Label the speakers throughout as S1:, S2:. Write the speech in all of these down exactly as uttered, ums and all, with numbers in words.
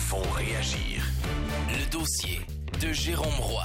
S1: font réagir. Le dossier de Jérôme Roy.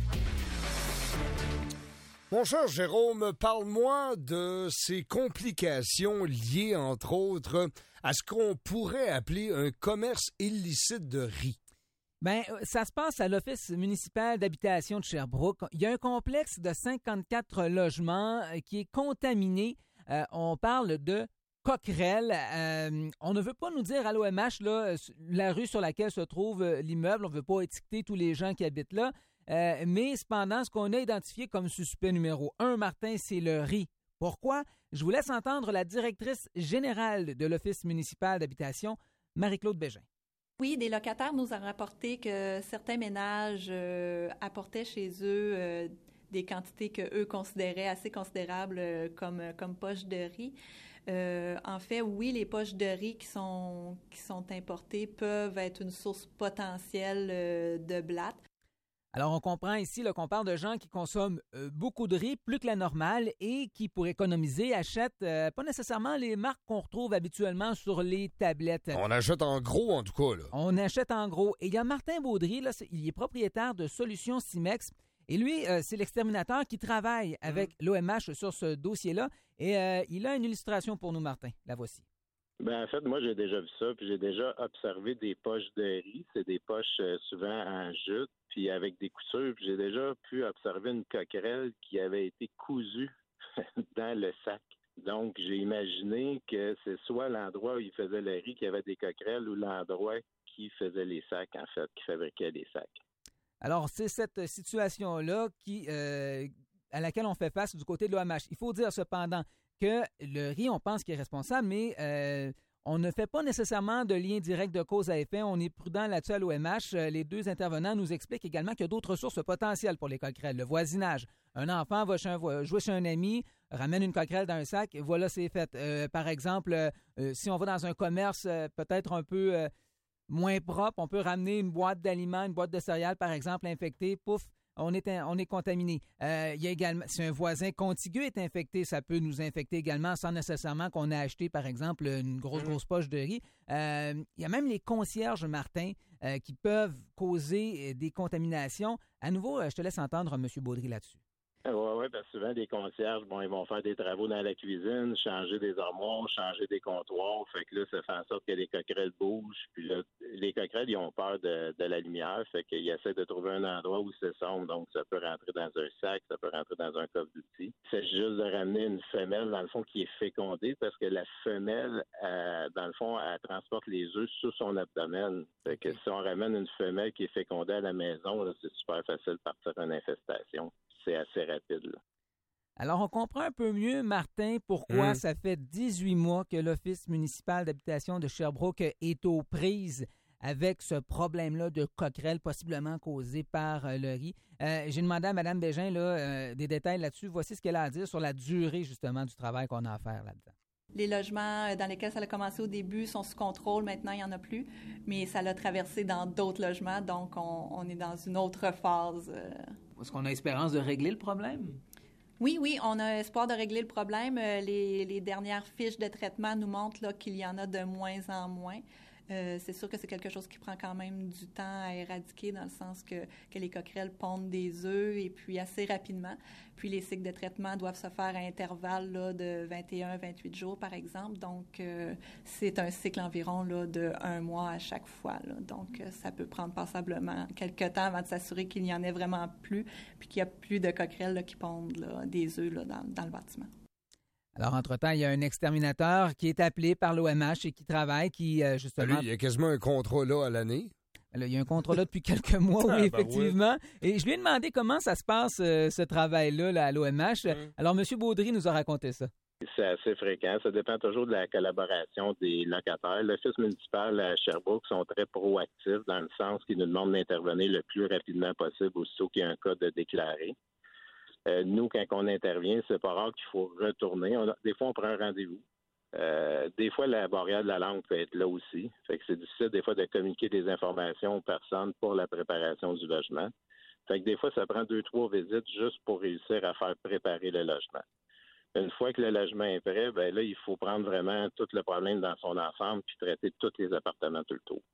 S2: Mon cher Jérôme, parle-moi de ces complications liées, entre autres, à ce qu'on pourrait appeler un commerce illicite de riz.
S3: Bien, ça se passe à l'Office municipal d'habitation de Sherbrooke. Il y a un complexe de cinquante-quatre logements qui est contaminé. Euh, on parle de coquerelles. Euh, on ne veut pas nous dire à l'O M H là, la rue sur laquelle se trouve l'immeuble. On ne veut pas étiqueter tous les gens qui habitent là. Euh, mais cependant, ce qu'on a identifié comme suspect numéro un, Martin, c'est le riz. Pourquoi? Je vous laisse entendre la directrice générale de l'Office municipal d'habitation, Marie-Claude Bégin.
S4: Oui, des locataires nous ont rapporté que certains ménages euh, apportaient chez eux euh, des quantités qu'eux considéraient assez considérables euh, comme, comme poches de riz. Euh, en fait, oui, les poches de riz qui sont, qui sont importées peuvent être une source potentielle euh, de blattes.
S3: Alors, on comprend ici là, qu'on parle de gens qui consomment euh, beaucoup de riz, plus que la normale, et qui, pour économiser, achètent euh, pas nécessairement les marques qu'on retrouve habituellement sur les tablettes.
S2: On achète en gros, en tout cas, là.
S3: On achète en gros. Et il y a Martin Baudry, là, il est propriétaire de Solutions Cimex. Et lui, euh, c'est l'exterminateur qui travaille avec mmh. l'O M H sur ce dossier-là. Et euh, il a une illustration pour nous, Martin. La voici.
S5: Ben en fait, moi, j'ai déjà vu ça, puis j'ai déjà observé des poches de riz. C'est des poches euh, souvent en jute, puis avec des coutures. Puis j'ai déjà pu observer une coquerelle qui avait été cousue dans le sac. Donc, j'ai imaginé que c'est soit l'endroit où il faisait le riz qui avait des coquerelles ou l'endroit qui faisait les sacs, en fait, qui fabriquait les sacs.
S3: Alors, c'est cette situation-là qui, euh, à laquelle on fait face du côté de l'O M H. Il faut dire cependant que le riz, on pense qu'il est responsable, mais euh, on ne fait pas nécessairement de lien direct de cause à effet. On est prudent là-dessus à l'O M H. Les deux intervenants nous expliquent également qu'il y a d'autres sources potentielles pour les coquerelles. Le voisinage. Un enfant va, chez un, va jouer chez un ami, ramène une coquerelle dans un sac, et voilà, c'est fait. Euh, par exemple, euh, si on va dans un commerce euh, peut-être un peu euh, moins propre, on peut ramener une boîte d'aliments, une boîte de céréales, par exemple, infectée, pouf, on est, on est contaminé. Euh, il y a également, si un voisin contigu est infecté, ça peut nous infecter également sans nécessairement qu'on ait acheté, par exemple, une grosse, grosse poche de riz. Euh, il y a même les concierges, Martin, euh, qui peuvent causer des contaminations. À nouveau, je te laisse entendre M. Baudry là-dessus.
S5: Oui, oui, parce que souvent, les concierges, bon, ils vont faire des travaux dans la cuisine, changer des armoires, changer des comptoirs. Fait que là, ça fait en sorte que les coquerelles bougent. Puis là, les coquerelles, ils ont peur de, de la lumière. Fait qu'ils essaient de trouver un endroit où c'est sombre. Donc, ça peut rentrer dans un sac, ça peut rentrer dans un coffre d'outils. C'est juste de ramener une femelle, dans le fond, qui est fécondée parce que la femelle, euh, dans le fond, elle transporte les œufs sous son abdomen. Fait que si on ramène une femelle qui est fécondée à la maison, là, c'est super facile de partir en infestation. C'est assez rapide, là.
S3: Alors, on comprend un peu mieux, Martin, pourquoi mmh. ça fait dix-huit mois que l'Office municipal d'habitation de Sherbrooke est aux prises avec ce problème-là de coquerelle possiblement causé par euh, le riz. Euh, j'ai demandé à Mme Bégin là, euh, des détails là-dessus. Voici ce qu'elle a à dire sur la durée, justement, du travail qu'on a à faire là-dedans.
S4: Les logements dans lesquels ça a commencé au début sont sous contrôle. Maintenant, il n'y en a plus. Mais ça l'a traversé dans d'autres logements. Donc, on, on est dans une autre phase. Euh...
S3: Est-ce qu'on a espérance de régler le problème?
S4: Oui, oui, on a espoir de régler le problème. Les, les dernières fiches de traitement nous montrent là, qu'il y en a de moins en moins. Euh, c'est sûr que c'est quelque chose qui prend quand même du temps à éradiquer dans le sens que, que les coquerelles pondent des œufs et puis assez rapidement. Puis les cycles de traitement doivent se faire à intervalles là, de vingt et un à vingt-huit jours, par exemple. Donc, euh, c'est un cycle environ là, de un mois à chaque fois. Là. Donc, euh, ça peut prendre passablement quelques temps avant de s'assurer qu'il n'y en ait vraiment plus puis qu'il n'y a plus de coquerelles là, qui pondent là, des œufs là, dans, dans le bâtiment.
S3: Alors, entre-temps, il y a un exterminateur qui est appelé par l'O M H et qui travaille, qui, euh, justement...
S2: Lui, il y a quasiment un contrat là à l'année.
S3: Alors, il y a un contrat là depuis quelques mois, oui, ah, effectivement. Ben oui. Et je lui ai demandé comment ça se passe, euh, ce travail-là, là, à l'O M H. Hum. Alors, M. Baudry nous a raconté ça.
S5: C'est assez fréquent. Ça dépend toujours de la collaboration des locataires. L'Office municipal à Sherbrooke sont très proactifs dans le sens qu'ils nous demandent d'intervenir le plus rapidement possible aussitôt qu'il y a un cas de déclaré. Euh, nous, quand on intervient, c'est pas rare qu'il faut retourner. On a, des fois, on prend un rendez-vous. Euh, des fois, la barrière de la langue peut être là aussi. Fait que c'est difficile, des fois, de communiquer des informations aux personnes pour la préparation du logement. Fait que des fois, ça prend deux, trois visites juste pour réussir à faire préparer le logement. Une fois que le logement est prêt, ben là, il faut prendre vraiment tout le problème dans son ensemble puis traiter tous les appartements tout le tour.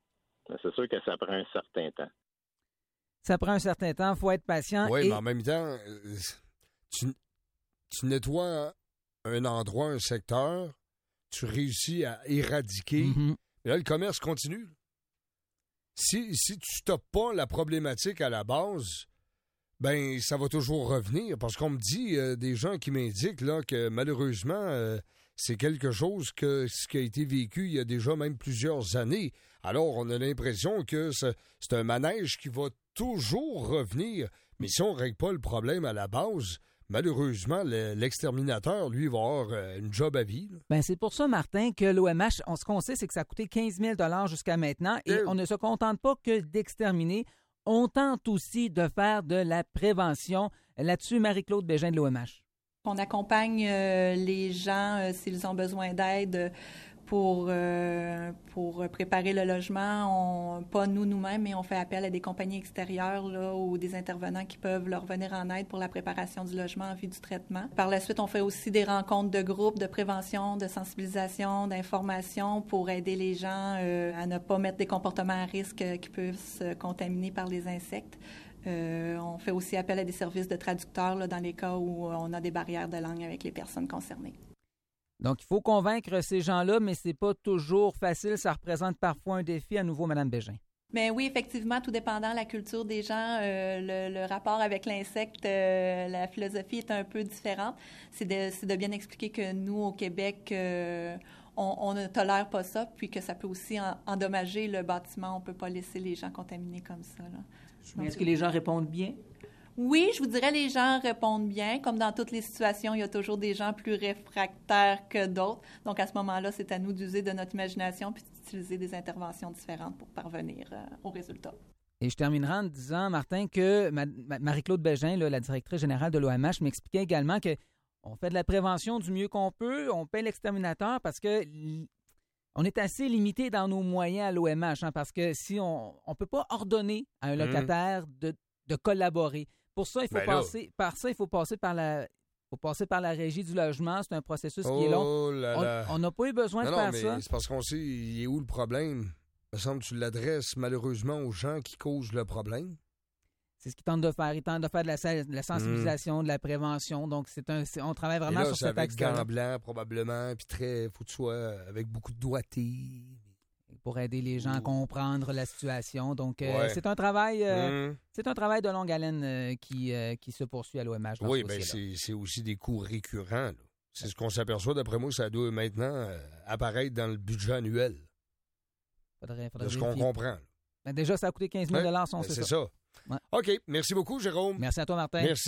S5: Mais c'est sûr que ça prend un certain temps.
S3: Ça prend un certain temps, il faut être patient.
S2: Oui,
S3: et...
S2: mais en même temps, tu, tu nettoies un endroit, un secteur, tu réussis à éradiquer.
S3: Mm-hmm.
S2: Mais là, le commerce continue. Si, si tu stoppes pas la problématique à la base, ben ça va toujours revenir. Parce qu'on me dit, euh, des gens qui m'indiquent là, que malheureusement, euh, c'est quelque chose que ce qui a été vécu il y a déjà même plusieurs années. Alors, on a l'impression que c'est, c'est un manège qui va toujours revenir. Mais si on ne règle pas le problème à la base, malheureusement, le, l'exterminateur, lui, va avoir euh, une job à vie.
S3: Ben, c'est pour ça, Martin, que l'O M H, on, ce qu'on sait, c'est que ça a coûté quinze mille dollars jusqu'à maintenant et
S2: Euh.
S3: on ne se contente pas que d'exterminer. On tente aussi de faire de la prévention. Là-dessus, Marie-Claude Bégin de l'O M H.
S4: On accompagne euh, les gens euh, s'ils ont besoin d'aide pour, euh, pour préparer le logement. On, pas nous, nous-mêmes, mais on fait appel à des compagnies extérieures là, ou des intervenants qui peuvent leur venir en aide pour la préparation du logement en vue du traitement. Par la suite, on fait aussi des rencontres de groupe, de prévention, de sensibilisation, d'information pour aider les gens euh, à ne pas mettre des comportements à risque euh, qui peuvent se contaminer par les insectes. Euh, on fait aussi appel à des services de traducteurs là, dans les cas où on a des barrières de langue avec les personnes concernées.
S3: Donc, il faut convaincre ces gens-là, mais c'est pas toujours facile. Ça représente parfois un défi. À nouveau, Mme Bégin.
S4: Mais oui, effectivement, tout dépendant de la culture des gens, euh, le, le rapport avec l'insecte, euh, la philosophie est un peu différente. C'est de, c'est de bien expliquer que nous, au Québec, euh, on, on ne tolère pas ça, puis que ça peut aussi en, endommager le bâtiment. On ne peut pas laisser les gens contaminés comme ça, là.
S3: Mais est-ce que les gens répondent bien?
S4: Oui, je vous dirais les gens répondent bien. Comme dans toutes les situations, il y a toujours des gens plus réfractaires que d'autres. Donc, à ce moment-là, c'est à nous d'user de notre imagination puis d'utiliser des interventions différentes pour parvenir euh, au résultat.
S3: Et je terminerai en disant, Martin, que ma- ma- Marie-Claude Bégin, là, la directrice générale de l'O M H, m'expliquait également qu'on fait de la prévention du mieux qu'on peut. On paie l'exterminateur parce que l- on est assez limité dans nos moyens à l'O M H, hein, parce que si on ne peut pas ordonner à un locataire de, de collaborer. Pour ça, il faut
S2: Ben
S3: passer par ça, il faut passer par la faut passer par la régie du logement. C'est un processus
S2: Oh
S3: qui est long.
S2: là là.
S3: On n'a pas eu besoin
S2: non,
S3: de
S2: non,
S3: faire
S2: mais
S3: ça.
S2: c'est parce qu'on sait il est où le problème. Il me semble que tu l'adresses malheureusement aux gens qui causent le problème.
S3: C'est ce qu'ils tentent de faire. Ils tentent de faire de la, de la sensibilisation, de la prévention. Donc, c'est un, c'est- on travaille vraiment
S2: Et là,
S3: sur
S2: c'est
S3: cet
S2: avec
S3: axe-là
S2: gants blancs probablement, puis très, faut que tu sois avec beaucoup de doigté.
S3: pour aider les gens à comprendre la situation. Donc, euh,
S2: Ouais.
S3: c'est un travail euh,
S2: Hum.
S3: c'est un travail de longue haleine euh, qui, euh, qui se poursuit à l'O M H. dans
S2: Oui,
S3: ce
S2: bien
S3: dossier-là.
S2: c'est, c'est aussi des coûts récurrents. là. C'est ce qu'on s'aperçoit, d'après moi, ça doit maintenant euh, apparaître dans le budget annuel,
S3: Faudrait, faudrait
S2: de ce qu'on
S3: vérifier.
S2: comprend. là.
S3: Ben, déjà, ça a coûté quinze mille
S2: Ouais,
S3: si on
S2: ben,
S3: sait
S2: c'est
S3: ça.
S2: ça.
S3: Ouais.
S2: OK, merci beaucoup, Jérôme.
S3: Merci à toi, Martin.
S2: Merci.